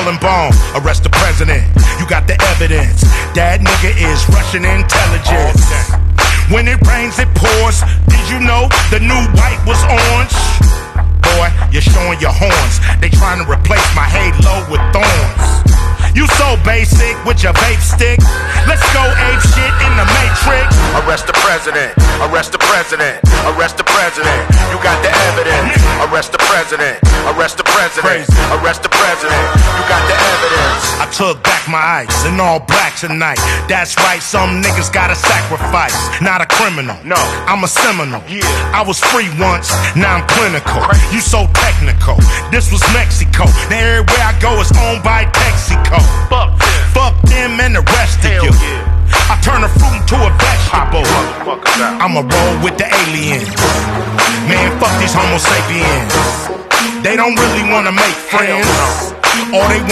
skull and bone. Arrest the president, you got the evidence. That nigga is Russian intelligence. When it rains, it pours. Did you know the new white was orange? Boy, you're showing your horns. They trying to replace my halo with thorns. You so basic with your vape stick. Let's go ape shit in the Matrix. Arrest the president, arrest the president, arrest the president. You got the evidence. Arrest the president, arrest the president, arrest the president. You got the evidence. I took back my ice in all black tonight. That's right, some niggas gotta sacrifice. Not a criminal, no, I'm a Seminole. Yeah. I was free once, now I'm clinical. You so technical, this was Mexico. Now everywhere I go is owned by Texaco. Fuck them and the rest of you. Yeah. I turn a fruit into a vegetable. I'ma roll with the aliens. Man, fuck these homo sapiens. They don't really wanna make friends. All they